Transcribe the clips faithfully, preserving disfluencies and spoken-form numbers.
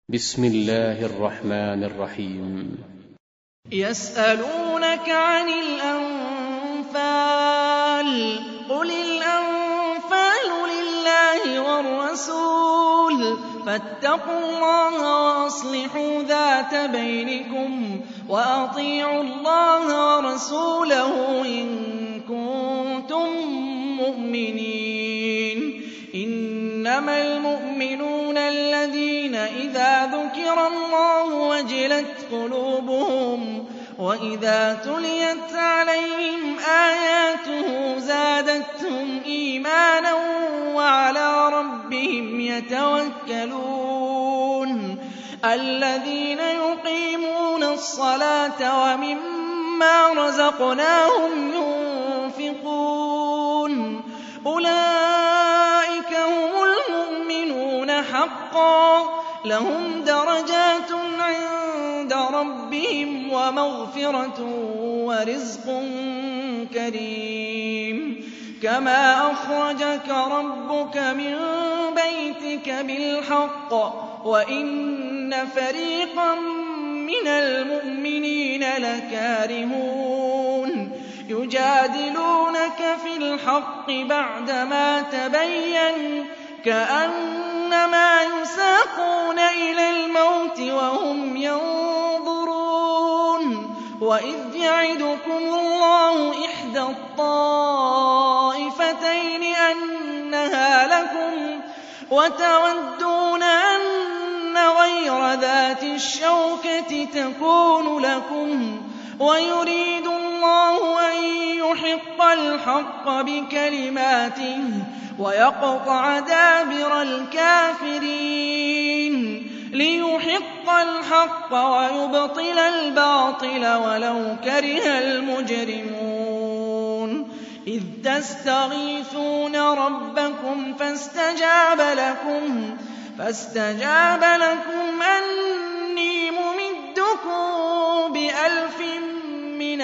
بسم الله الرحمن الرحيم. يسألونك عن الأنفال قل الأنفال لله والرسول فاتقوا الله وأصلحوا ذات بينكم وأطيعوا الله ورسوله إن كنتم مؤمنين. إنما المؤمنون الذين إذا ذكر الله وجلت قلوبهم وإذا تليت عليهم آياته زادتهم إيمانا وعلى ربهم يتوكلون. الذين يقيمون الصلاة ومما رزقناهم ينفقون أولئك هم المؤمنون حقا لهم درجات عند ربهم ومغفرة ورزق كريم. كما أخرجك ربك من بيتك بالحق وإن فريقا من المؤمنين لكارهون يجادلونك في الحق بعدما تبين كأنما يساقون إلى الموت وهم ينظرون. وإذ يعدكم الله إحدى الطائفتين أنها لكم وتودون أن غير ذات الشوكة تكون لكم ويريد الله أن يحق الحق بكلماته ويقطع دابر الكافرين ليحق الحق ويبطل الباطل ولو كره المجرمون. إذ تستغيثون ربكم فاستجاب لكم فاستجاب لكم أني ممدكم بألف من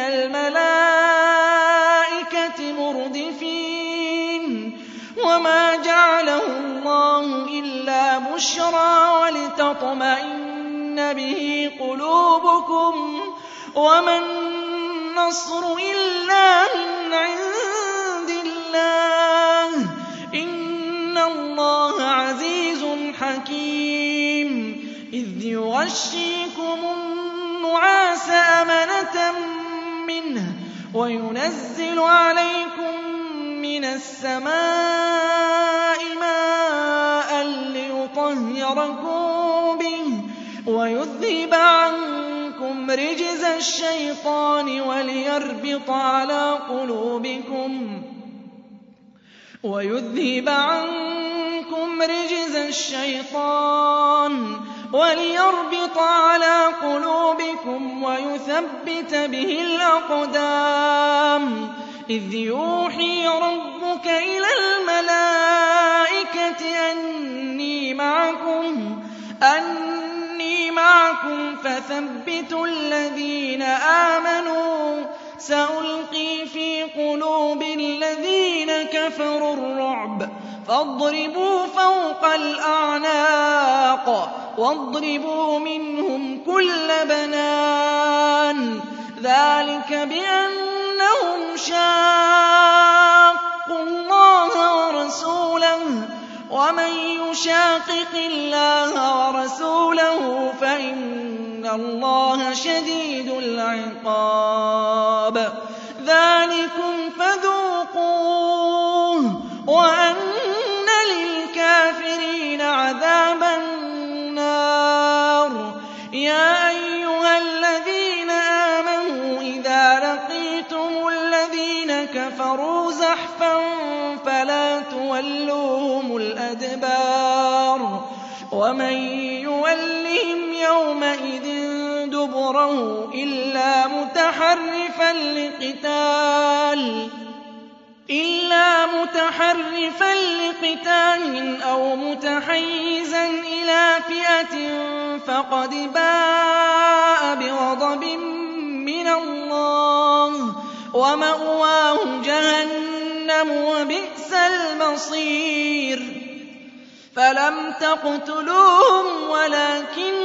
الملائكة مردفين. وما جعله الله إلا بشرى ولتطمئن به قلوبكم وما النصر إلا من عند الله إن الله عزيز حكيم. إذ يغشيكم النعاس أمنة منه وينزل عليكم من السماء ماء ليطهركم به ويذهب عنكم رجز الشيطان وليربط على قلوبكم ويذهب عنكم رجز الشيطان وليربط على قلوبكم ويثبت به الأقدام. إذ يوحي ربك إلى الملائكة أني معكم أني معكم فثبتوا الذين آمنوا سألقي في قلوب الذين كفروا الرعب فاضربوا فوق الأعناق واضربوا منهم كل بنان. ذلك بأنهم شاقوا الله ورسوله ومن يشاقق الله ورسوله فإن الله شديد العقاب. ذلكم فذوقوه وأن للكافرين عذاب النار. يا أيها الذين آمنوا إذا لقيتم الذين كفروا زحفا فلا تولوهم الأدبار ومن يولهم يومئذ دبره إلا متحرفا لقتال إلا متحرفا لقتال أو متحيزا إلى فئة فقد باء بغضب من الله ومأواه جهنم وبئس المصير. فلم تقتلوهم ولكن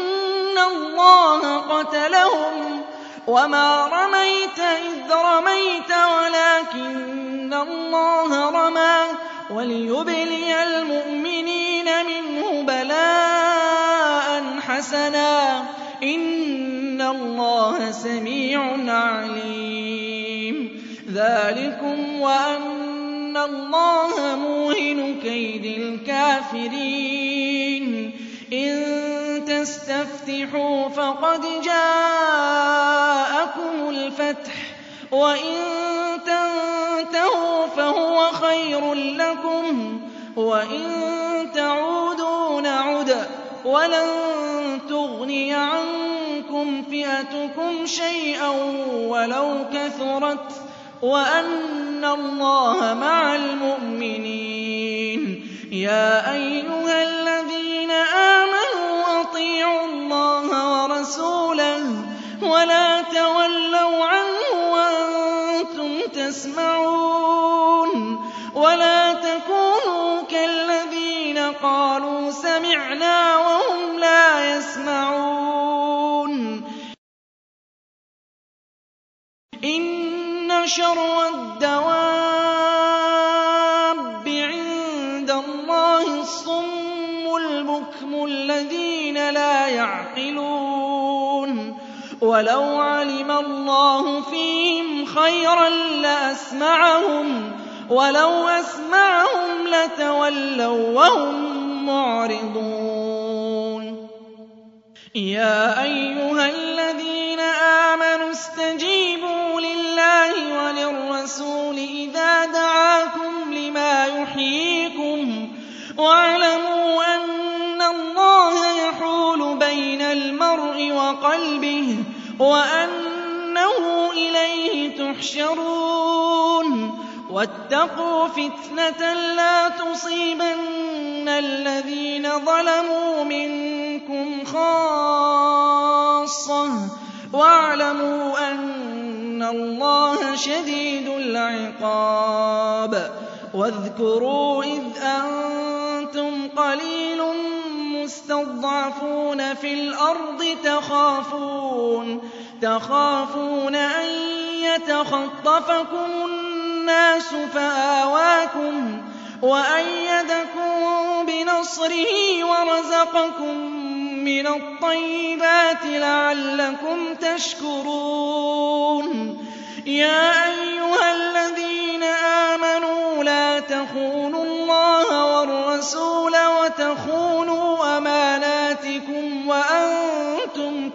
قَاتَلَهُمْ وَمَا رَمَيْتَ إِذْ رَمَيْتَ وَلَٰكِنَّ اللَّهَ رَمَىٰ وَلِيُبْلِيَ الْمُؤْمِنِينَ مِنْهُ بَلَاءً حَسَنًا ۚ إِنَّ اللَّهَ سَمِيعٌ عَلِيمٌ. ذَٰلِكُمْ وَأَنَّ اللَّهَ مُوهِنُ كَيْدِ الْكَافِرِينَ. إِن تَسْتَفْتِحُوا فَقَدْ جَاءَكُمُ الْفَتْحُ ۖ وَإِن تَنتَهُوا فَهُوَ خَيْرٌ لَّكُمْ ۖ وَإِن تَعُودُوا نَعُدْ ۚ وَلَن تُغْنِيَ عَنكُمْ فِئَتُكُمْ شَيْئًا وَلَوْ كَثُرَتْ ۚ وَأَنَّ اللَّهَ مَعَ الْمُؤْمِنِينَ. يَا أَيُّهَا الَّذِينَ آمَنُوا أَطِيعُوا اللَّهَ وَرَسُولَهُ وَلَا تَوَلَّوْا عَنْهُ وَأَنتُمْ تَسْمَعُونَ. وَلَا تَكُونُوا كَالَّذِينَ قَالُوا سَمِعْنَا وَهُمْ لَا يَسْمَعُونَ. إِنَّ شَرَّ الدَّوَابِّ عِندَ اللَّهِ الصُّمُّ الْبُكْمُ الَّذِينَ لَا يَعْقِلُونَ. وَلَوْ عَلِمَ اللَّهُ فِيهِمْ خَيْرًا لَّأَسْمَعَهُمْ ۖ وَلَوْ أَسْمَعَهُمْ لَتَوَلَّوا وَّهُم مُّعْرِضُونَ. يَا أَيُّهَا الَّذِينَ آمَنُوا اسْتَجِيبُوا لِلَّهِ وَلِلرَّسُولِ إِذَا دَعَاكُمْ لِمَا يُحْيِيكُمْ ۖ وَاعْلَمُوا أَنَّ اللَّهَ يَحُولُ بَيْنَ الْمَرْءِ وَقَلْبِهِ وَأَنَّهُ إِلَيْهِ تُحْشَرُونَ. وَاتَّقُوا فِتْنَةً لَّا تُصِيبَنَّ الَّذِينَ ظَلَمُوا مِنكُمْ خَاصَّةً ۖ وَاعْلَمُوا أَنَّ اللَّهَ شَدِيدُ الْعِقَابِ. وَاذْكُرُوا إِذْ أَنتُمْ قَلِيلٌ مُّسْتَضْعَفُونَ فِي الْأَرْضِ تَخَافُونَ تَخَافُونَ أَن يَتَخَطَّفَكُمُ النَّاسُ فَآوَاكُمْ وَأَيَّدَكُم بِنَصْرِهِ وَرَزَقَكُم مِّنَ الطَّيِّبَاتِ لَعَلَّكُمْ تَشْكُرُونَ. يَا أَيُّهَا الَّذِينَ آمَنُوا لَا تَخُونُوا اللَّهَ وَالرَّسُولَ وَتَخُونُوا أَمَانَاتِكُمْ وَأَنتُمْ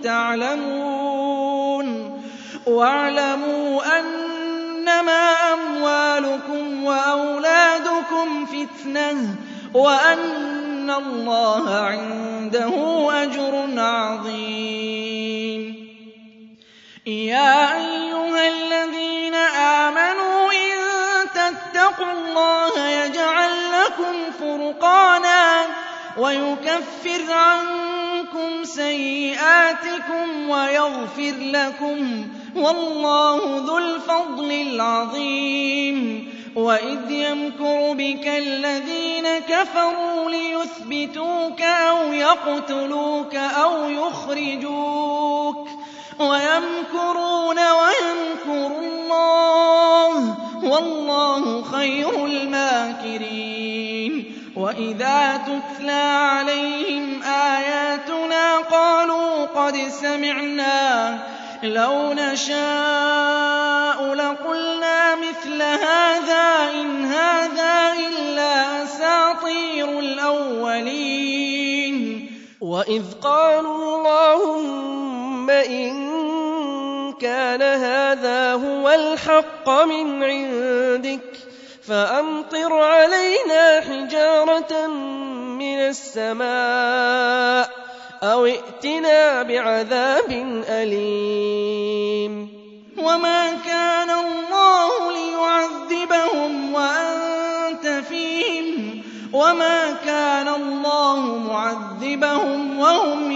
تَعْلَمُونَ. وَاعْلَمُوا أَنَّمَا أَمْوَالُكُمْ وَأَوْلَادُكُمْ فِتْنَةٌ وَأَنَّ اللَّهَ عِندَهُ أَجْرٌ عَظِيمٌ. يَا أَيُّهَا الَّذِينَ آمَنُوا إِن تَتَّقُوا اللَّهَ يَجْعَل لَّكُمْ فُرْقَانًا وَيُكَفِّرْ عَنكُمْ سَيِّئَاتِكُمْ وَيَغْفِرْ لَكُمْ ۗ وَاللَّهُ ذُو الْفَضْلِ الْعَظِيمِ. وَإِذْ يَمْكُرُ بِكَ الَّذِينَ كَفَرُوا لِيُثْبِتُوكَ أَوْ يَقْتُلُوكَ أَوْ يُخْرِجُوكَ وَيَمْكُرُونَ وَيَمْكُرُ اللَّهُ ۖ وَاللَّهُ خَيْرُ الْمَاكِرِينَ. وَإِذَا تُتْلَىٰ عَلَيْهِمْ آيَاتُنَا قَالُوا قَدْ سَمِعْنَا لَوْ نَشَاءُ لَقُلْنَا مِثْلَ هَٰذَا إِنْ هَٰذَا إِلَّا أَسَاطِيرُ الْأَوَّلِينَ. وَإِذْ قَالُوا اللَّهُمَّ إِن كَانَ هَٰذَا هُوَ الْحَقَّ مِنْ عِندِكَ فَأَمْطِرْ عَلَيْنَا حِجَارَةً مِّنَ السَّمَاءِ أَوِ ائْتِنَا بِعَذَابٍ أَلِيمٍ. وَمَا كَانَ اللَّهُ لِيُعَذِّبَهُمْ وَأَنتَ فِيهِمْ وَمَا كَانَ اللَّهُ مُعَذِّبَهُمْ وَهُمْ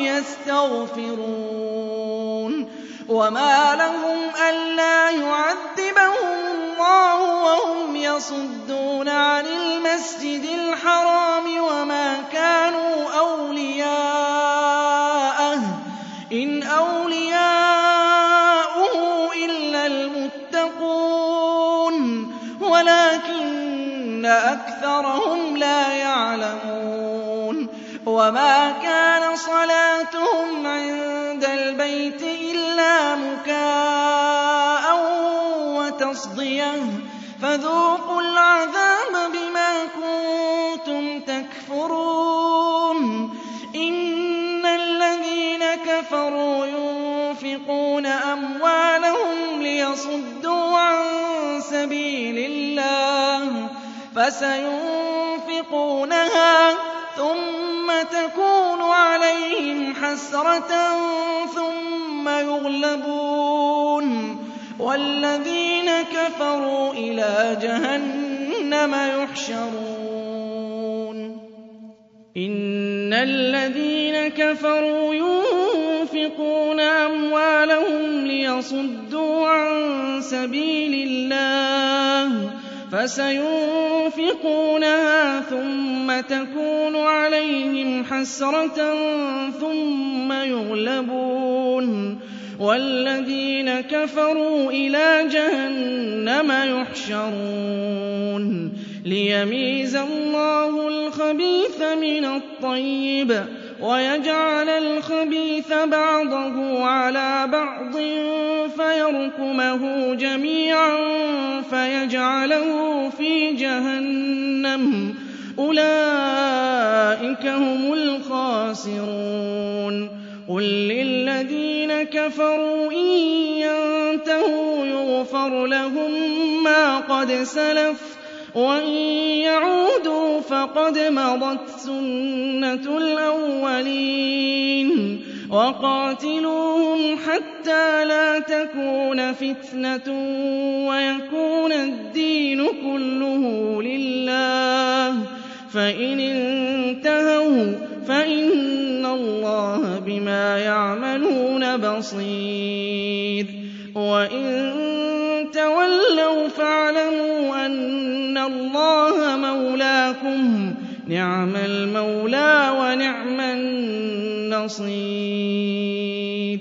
يَسْتَغْفِرُونَ. وَمَا لَهُمْ أَلَّا يُعَذِّبَهُمُ اللَّهُ وَهُمْ يَصُدُّونَ عَنِ الْمَسْجِدِ الْحَرَامِ وَمَا كَانُوا أَوْلِيَاءَهُ ۚ إِنْ أَوْلِيَاؤُهُ أَكْثَرَهُمْ لَا يَعْلَمُونَ وَمَا كَانَ صَلَاتُهُمْ عِندَ الْبَيْتِ إِلَّا مُكَاءً وَتَصْدِيَةً فَذُوقُوا الْعَذَابَ بِمَا كُنتُمْ تَكْفُرُونَ إِنَّ الَّذِينَ كَفَرُوا يُنفِقُونَ أَمْوَالَهُمْ لِيَصُدُّوا عَن سَبِيلِ اللَّهِ فَسَيُنفِقُونَهَا ثُمَّ تَكُونُ عَلَيْهِمْ حَسْرَةً ثُمَّ يُغْلَبُونَ وَالَّذِينَ كَفَرُوا إِلَىٰ جَهَنَّمَ يُحْشَرُونَ إِنَّ الَّذِينَ كَفَرُوا يُنفِقُونَ أَمْوَالَهُمْ لِيَصُدُّوا عَن سَبِيلِ اللَّهِ فَسَيُنفِقُونَهَا ثُمَّ تَكُونُ عَلَيْهِمْ حَسْرَةً ثُمَّ يُغْلَبُونَ وَالَّذِينَ كَفَرُوا إِلَىٰ جَهَنَّمَ يُحْشَرُونَ لِيَمِيزَ اللَّهُ الْخَبِيثَ مِنَ الطَّيِّبِ وَيَجْعَلَ الْخَبِيثَ بَعْضَهُ عَلَىٰ بَعْضٍ فَيَرْكُمَهُ جَمِيعًا فَيَجْعَلَهُ فِي جَهَنَّمَ ۚ أُولَٰئِكَ هُمُ الْخَاسِرُونَ قُل لِّلَّذِينَ كَفَرُوا إِن يَنتَهُوا يُغْفَرْ لَهُم مَّا قَدْ سَلَفَ وَإِن يَعُودُوا فَقَدْ مَضَتْ سُنَّةُ الْأَوَّلِينَ وَقَاتِلُوهُمْ حَتَّىٰ لَا تَكُونَ فِتْنَةٌ وَيَكُونَ الدِّينُ كُلُّهُ لِلَّهِ فَإِنِ انتَهَوْا فَإِنَّ اللَّهَ بِمَا يَعْمَلُونَ بَصِيرٌ وَإِن تَوَلَّوْا فَاعْلَمُوا أَنَّ اللَّهَ مَوْلَاكُمْ ۚ نِعْمَ الْمَوْلَىٰ وَنِعْمَ النَّصِيرُ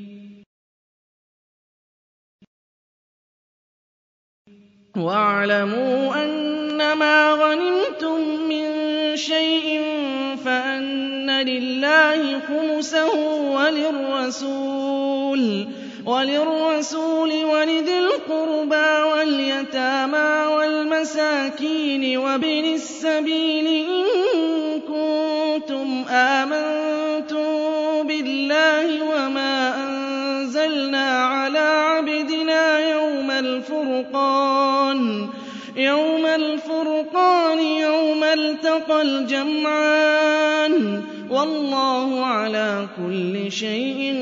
وَاعْلَمُوا أَنَّمَا غَنِمْتُم مِّن شَيْءٍ فَأَنَّ لِلَّهِ خُمُسَهُ وَلِلرَّسُولِ وَلِلرَّسُولِ وَلِذِي الْقُرْبَىٰ وَالْيَتَامَىٰ وَالْمَسَاكِينِ وَابْنِ السَّبِيلِ إِن كُنتُمْ آمَنتُم بِاللَّهِ وَمَا أَنزَلْنَا عَلَىٰ عَبْدِنَا يَوْمَ الْفُرْقَانِ يَوْمَ الْفُرْقَانِ يَوْمَ الْتَقَى الْجَمْعَانِ ۗ وَاللَّهُ عَلَىٰ كُلِّ شَيْءٍ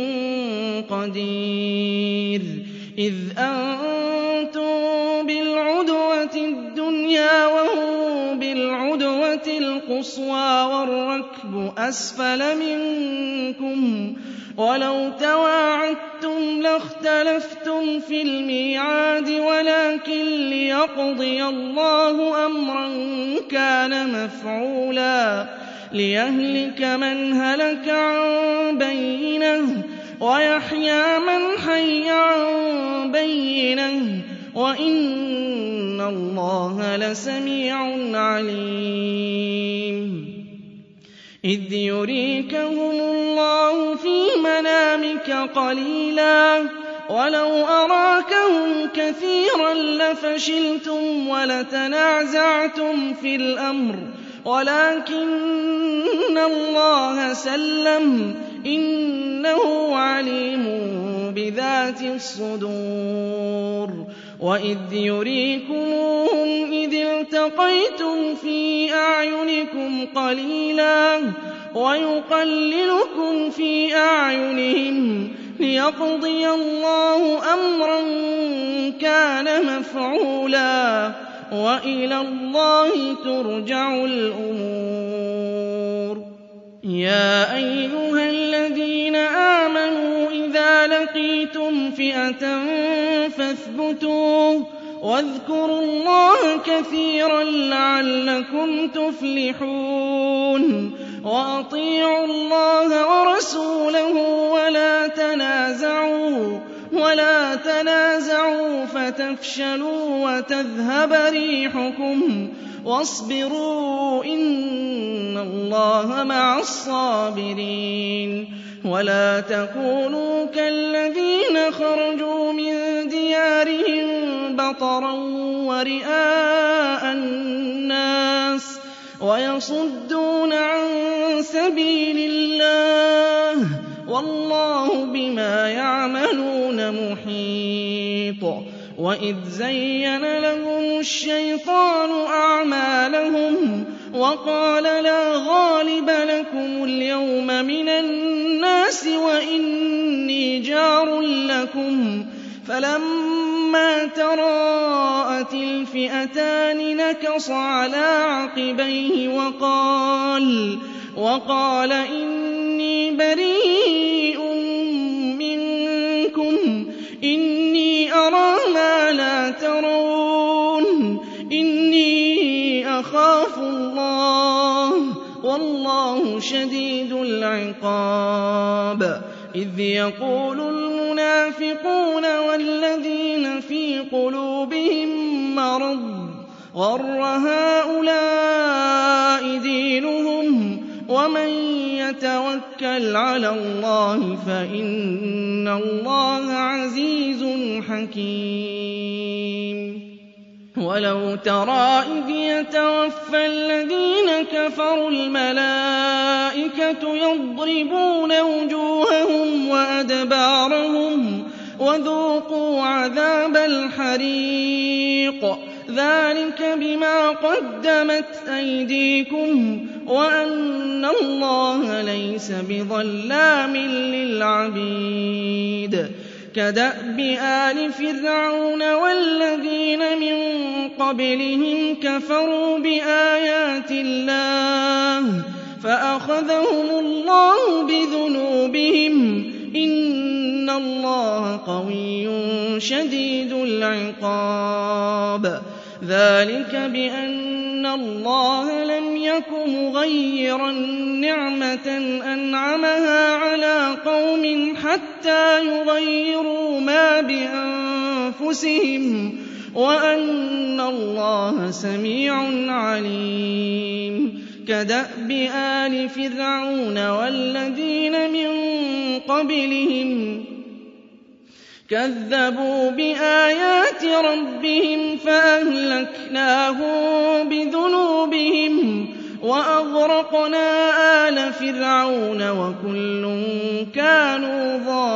قَدِيرٌ إِذْ أَنتُم بِالْعُدْوَةِ الدُّنْيَا وَهُم بِالْعُدْوَةِ الْقُصْوَىٰ وَالرَّكْبُ أَسْفَلَ مِنكُمْ ۚ وَلَوْ تَوَاعَدتُّمْ لَاخْتَلَفْتُمْ فِي الْمِيعَادِ وَلَٰكِن لِّيَقْضِيَ اللَّهُ أَمْرًا كَانَ مَفْعُولًا لِيَهْلِكَ مَنْ هَلَكَ عَن بَيِّنَةٍ وَيَحْيَىٰ مَنْ حَيَّ عَن بَيِّنَةٍ ۗ وَإِنَّ اللَّهَ لَسَمِيعٌ عَلِيمٌ إِذْ يُرِيكَهُمُ اللَّهُ فِي مَنَامِكَ قَلِيلًا وَلَوْ أَرَاكَهُمْ كَثِيرًا لَّفَشِلْتُمْ وَلَتَنَازَعْتُمْ فِي الْأَمْرِ وَلَٰكِنَّ اللَّهَ سَلَّمَ ۗ إِنَّهُ عَلِيمٌ بِذَاتِ الصُّدُورِ وَإِذْ يُرِيكُمُوهُمْ إِذِ الْتَقَيْتُمْ فِي أَعْيُنِكُمْ قَلِيلًا وَيُقَلِّلُكُمْ فِي أَعْيُنِهِمْ لِيَقْضِيَ اللَّهُ أَمْرًا كَانَ مَفْعُولًا وَإِلَى اللَّهِ تُرْجَعُ الْأُمُورُ يَا أَيُّهَا الَّذِينَ آمَنُوا إِذَا لَقِيتُمْ فِئَةً فَاثْبُتُوا وَاذْكُرُوا اللَّهَ كَثِيرًا لَّعَلَّكُمْ تُفْلِحُونَ وَأَطِيعُوا اللَّهَ وَرَسُولَهُ وَلَا تَنَازَعُوا وَلَا تَنَازَعُوا فَتَفْشَلُوا وَتَذْهَبَ رِيحُكُمْ وَاصْبِرُوا إِنَّ اللَّهَ مَعَ الصَّابِرِينَ وَلَا تَكُونُوا كَالَّذِينَ خَرَجُوا مِن دِيَارِهِم بَطَرًا وَرِئَاءَ النَّاسِ وَيَصُدُّونَ عَن سَبِيلِ اللَّهِ وَاللَّهُ بِمَا يَعْمَلُونَ مُحِيطٌ وَإِذْ زَيَّنَ لَهُمُ الشَّيْطَانُ أَعْمَالَهُمْ وَقَالَ لَا غَالِبَ لَكُمُ الْيَوْمَ مِنَ النَّاسِ وَإِنِّي جَارٌ لَّكُمْ فَلَمَّا تَرَاءَتِ الْفِئَتَانِ نَكَصَ عَلَىٰ عَقِبَيْهِ وَقَالَ وَقَالَ إِنِّي بَرِيءٌ مِّنكُمْ إِنِّي أَرَىٰ مَا لَا تَرَوْنَ إِنِّي أَخَافُ اللَّهَ وَاللَّهُ شَدِيدُ الْعِقَابِ إِذْ يَقُولُ الْمُنَافِقُونَ وَالَّذِينَ فِي قُلُوبِهِم مَّرَضٌ غَرَّ هَٰؤُلَاءِ دِينُهُمْ وَمَن يَتَوَكَّلْ عَلَى اللَّهِ فَإِنَّ اللَّهَ عَزِيزٌ حَكِيمٌ وَلَوْ تَرَىٰ إِذْ يَتَوَفَّى الَّذِينَ كَفَرُوا الْمَلَائِكَةُ يَضْرِبُونَ وُجُوهَهُمْ وَأَدْبَارَهُمْ وَذُوقُوا عَذَابَ الْحَرِيقِ ذَٰلِكَ بِمَا قَدَّمَتْ أَيْدِيكُمْ وَأَنَّ اللَّهَ لَيْسَ بِظَلَّامٍ لِّلْعَبِيدِ كَدَأْبِ آلِ فِرْعَوْنَ وَالَّذِينَ مِن قَبْلِهِمْ كَفَرُوا بِآيَاتِ اللَّهِ فَأَخَذَهُمُ اللَّهُ بِذُنُوبِهِمْ ۗ إِنَّ اللَّهَ قَوِيٌّ شَدِيدُ الْعِقَابِ ذَٰلِكَ بِأَنَّ اللَّهَ لَمْ يَكُ مُغَيِّرًا نِّعْمَةً أَنْعَمَهَا عَلَىٰ قَوْمٍ حَتَّىٰ يُغَيِّرُوا مَا بِأَنفُسِهِمْ وَأَنَّ اللَّهَ سَمِيعٌ عَلِيمٌ كَدَأْبِ آلِ فِرْعَوْنَ وَالَّذِينَ مِن قَبْلِهِمْ كَذَّبُوا بِآيَاتِ رَبِّهِمْ فَأَهْلَكْنَاهُم بِذُنُوبِهِمْ وَأَغْرَقْنَا آلَ فِرْعَوْنَ وَكُلٌّ كَانُوا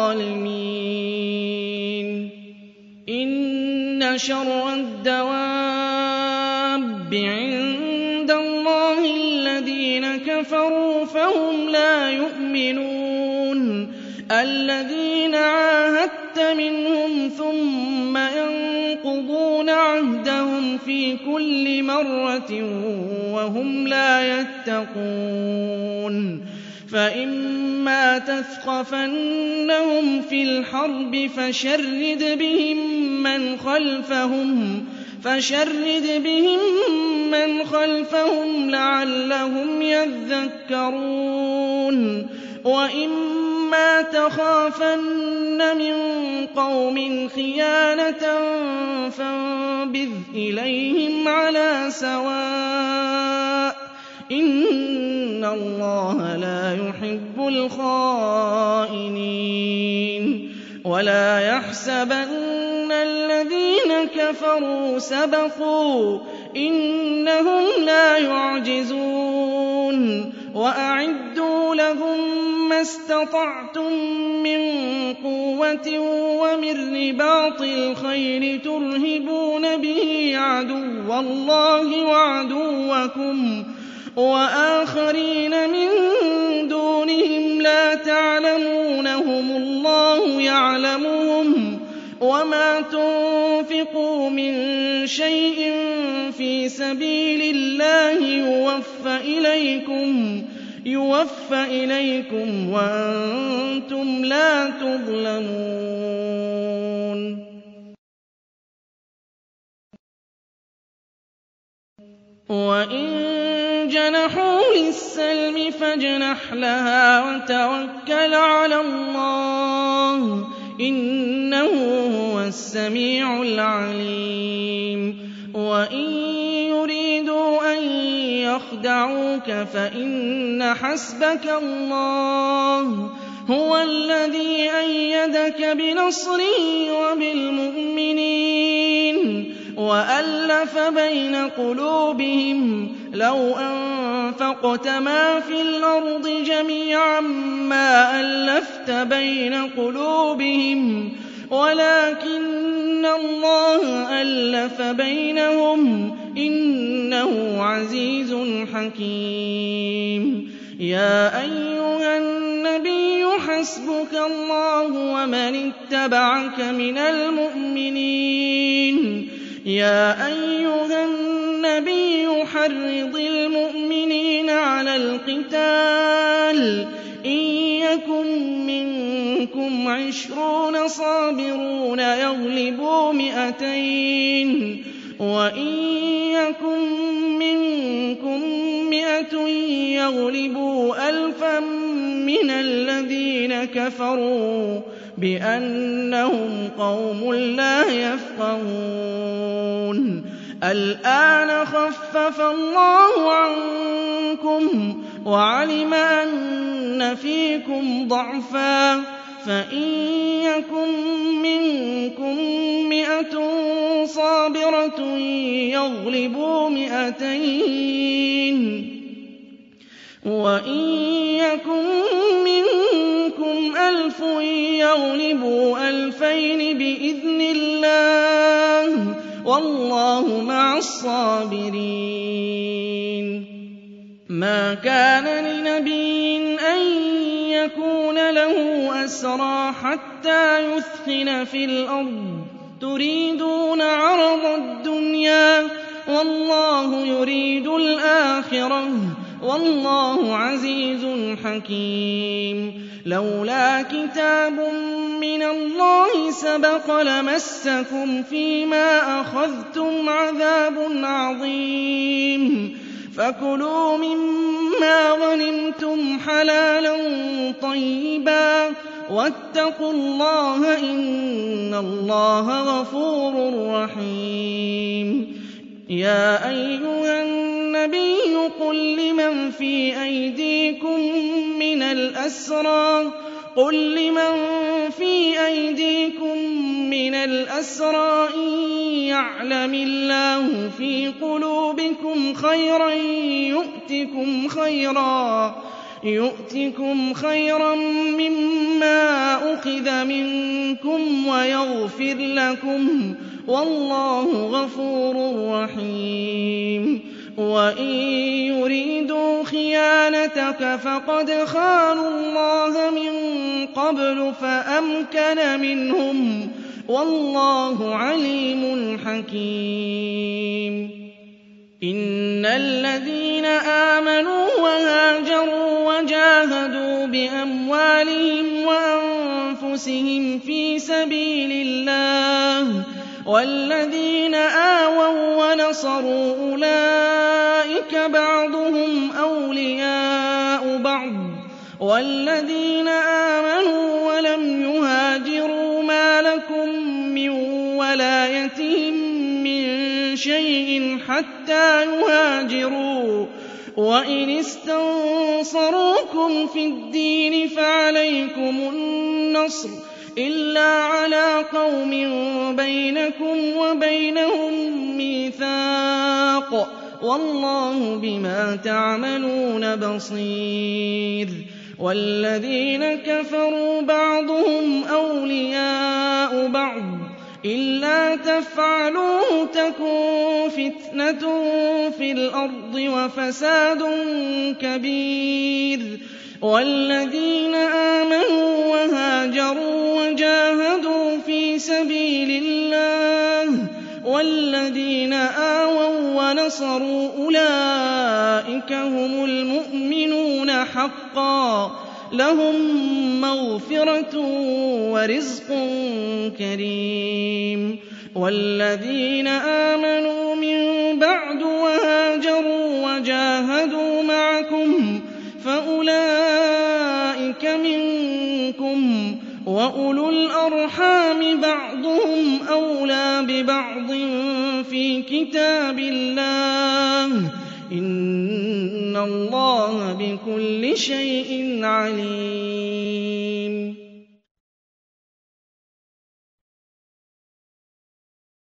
ظَالِمِينَ إِنَّ شَرَّ الدَّوَابِّ عِندَ اللَّهِ الَّذِينَ كَفَرُوا فَهُمْ لَا يُؤْمِنُونَ الَّذِينَ عَاهَدتَّ مِنْهُمْ ثُمَّ يَنقُضُونَ عَهْدَهُمْ فِي كُلِّ مَرَّةٍ وَهُمْ لَا يَتَّقُونَ فَإِمَّا تَثْقَفَنَّهُمْ فِي الْحَرْبِ فَشَرِّدْ بِهِم مَّنْ خَلْفَهُمْ فَشَرِّدْ بِهِم مَّنْ خَلْفَهُمْ لَعَلَّهُمْ يَذَّكَّرُونَ وَإِمَّا تَخَافَنَّ مِن قَوْمٍ خِيَانَةً فَانبِذْ إِلَيْهِمْ عَلَىٰ سَوَاءٍ ۚ إِنَّ اللَّهَ لَا يُحِبُّ الْخَائِنِينَ وَلَا يَحْسَبَنَّ الَّذِينَ كَفَرُوا سَبَقُوا ۚ إِنَّهُمْ لَا يُعْجِزُونَ وَأَعِدُّوا لَهُم مَّا اسْتَطَعْتُم مِّن قُوَّةٍ وَمِن رِّبَاطِ الْخَيْلِ تُرْهِبُونَ بِهِ عَدُوَّ اللَّهِ وَعَدُوَّكُمْ وَآخَرِينَ مِن دُونِهِمْ لَا تَعْلَمُونَهُمُ اللَّهُ يَعْلَمُهُمْ ۚ وَمَا تُنفِقُوا مِن شَيْءٍ فِي سَبِيلِ اللَّهِ يُوَفَّ إِلَيْكُمْ وَأَنتُمْ لَا تُظْلَمُونَ وَإِن جَنَحُوا لِلسَّلْمِ فَاجْنَحْ لَهَا وَتَوَكَّلْ عَلَى اللَّهِ ۚ إِنَّهُ هُوَ السَّمِيعُ الْعَلِيمُ وَإِن يُرِيدُوا يخدعوك فإن حسبك الله هو الذي أيدك بنصره وبالمؤمنين وألف بين قلوبهم لو أنفقت ما في الأرض جميعا ما ألفت بين قلوبهم ولكن الله ألف بينهم إنه عزيز حكيم. يا أيها النبي حسبك الله ومن اتبعك من المؤمنين. يا أيها النبي حرض المؤمنين على القتال إن يكن منكم عشرون صابرون يغلبوا مئتين وإن يكن منكم مئة يغلبوا ألفا من الذين كفروا بأنهم قوم لا يفقهون. الآن خفف الله عنكم وعلم أن فيكم ضعفا فإن يكن منكم مئة صابرة يغلبوا مئتين وإن يكن منكم ألف يغلبوا ألفين بإذن الله والله مع الصابرين. ما كان لنبي أن يكون له أسرى حتى يثخن في الأرض تريدون عرض الدنيا والله يريد الآخرة والله عزيز حكيم. لولا كتاب من الله سبق لمسكم فيما أخذتم عذاب عظيم فكلوا مما غنمتم حلالا طيبا واتقوا الله إن الله غفور رحيم. يا أيها النبي قل لمن في أيديكم من الأسرى قل لمن في أيديكم من الأسرى إن يعلم الله في قلوبكم خيرا يؤتكم خيرا يؤتكم خيرا مما أخذ منكم ويغفر لكم والله غفور رحيم. وإن يريدوا خيانتك فقد خانوا الله من قبل فأمكن منهم والله عليم حكيم. إن الذين آمنوا وهاجروا وجاهدوا بأموالهم وأنفسهم في سبيل الله والذين آووا ونصروا أولئك بعضهم أولياء بعض والذين آمنوا ولم يهاجروا ما لكم من ولايتهم من شيء حتى يهاجروا وإن استنصروكم في الدين فعليكم النصر إلا على قوم بينكم وبينهم ميثاق والله بما تعملون بصير. والذين كفروا بعضهم أولياء بعض إلا تفعلوه تكن فتنة في الأرض وفساد كبير. والذين آمنوا وهاجروا وجاهدوا في سبيل الله والذين آووا ونصروا أولئك هم المؤمنون حقا لهم مغفرة ورزق كريم. والذين آمنوا من بعد وهاجروا وجاهدوا معكم فأولئك منكم وأولو الأرحام بعضهم أولى ببعض في كتاب الله إن اللَّهَ بِكُلِّ شَيْءٍ عَلِيمٌ